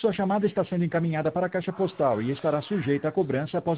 Sua chamada está sendo encaminhada para a caixa postal e estará sujeita a cobrança após